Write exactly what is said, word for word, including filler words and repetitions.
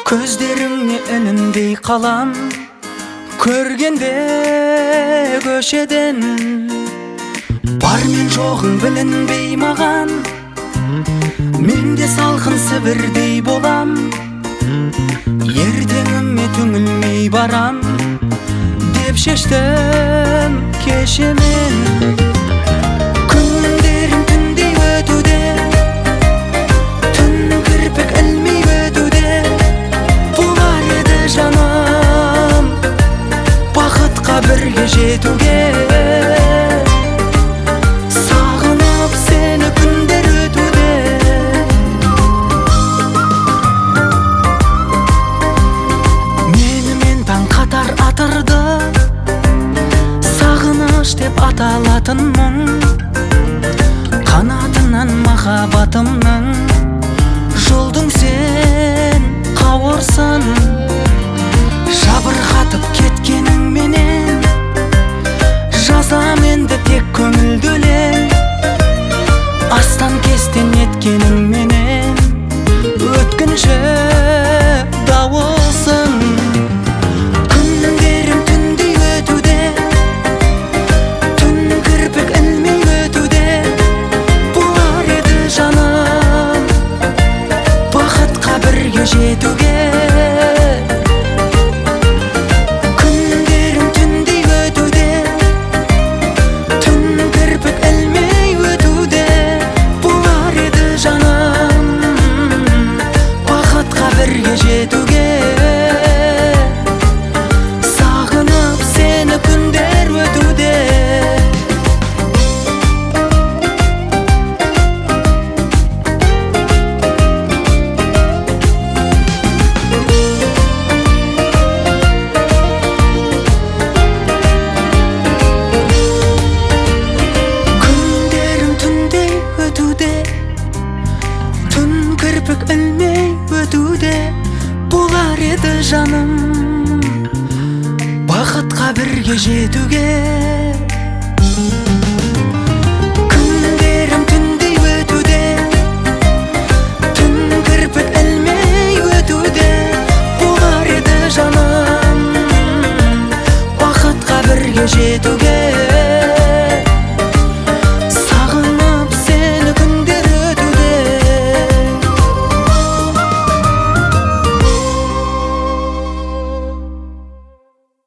Көздеріңне ілінбей қалам, көргенде көшеден. Бар мен жоғың білінбей маған, менде салқын Сібірдей болам. Ертеңіме түңілмей барам деп шештім кеше мен. Күндерім түндей өтуде, түн кірпік ілмей өтуде. Болар еді жаным бақытқа бірге жетуге. Сағынып сені күндер өтуде. Менімен таң қатар атырды, сағыныш деп аталатын мұң. Қанатынан махаббатымның жолдың сен қауырсын. Жабырқатып кеткеніңменен жазам енді тек көңілді өлең. Астан кестен еткеніңменен өткінші дауылсың. Күндерім түндей өтуде, түн кірпік ілмей өтуде. Болар еді жаным бақытқа бірге жетуге. Күндерім түндей өтуде, түн кірпік ілмей өтуде. Болар еді жаным бақытқа бірге жетуге. Сағынып сені күндер өтуде. Күндерім түндей өтуде, түн кірпік ілмей өтуде. Болар еді жаным бақытқа бірге жетуге. Күндерім түндей өтуде, түн кірпік ілмей өтуде. Болар еді жаным бақытқа бірге жетуге.